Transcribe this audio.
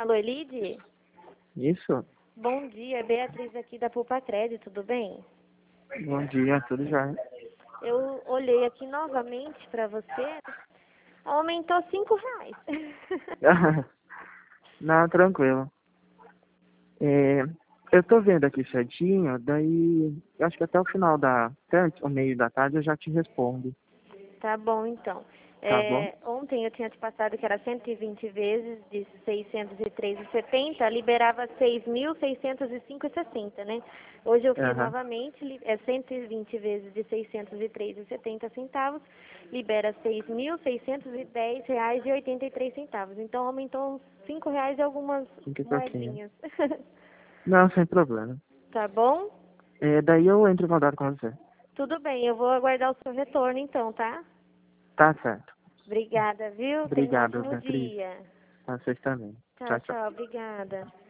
Alô, Elide? Isso? Bom dia, é Beatriz aqui da Poupa Crédito, tudo bem? Bom dia, tudo já. Eu olhei aqui novamente para você, aumentou R$ 5. Não, tranquilo. Eu tô vendo aqui certinho, daí eu acho que até o final até o meio da tarde eu já te respondo, Tá bom, então. tá bom? Ontem eu tinha te passado que era 120 vezes de 603,70, liberava 6.605,60, né? Hoje eu fiz Aham. novamente, 120 vezes de 603,70 centavos, libera R$ 6.610,83. Então aumentou uns R$ 5 e algumas Fica um pouquinho. moedinhas. Não, sem problema. Tá bom? Daí eu entro em contato com você. Tudo bem, eu vou aguardar o seu retorno então, tá? Tá certo. Obrigada, viu? Tenha um Obrigado, ótimo Beatriz. dia. A vocês também. Tchau, Tchau, tchau. tchau. Obrigada.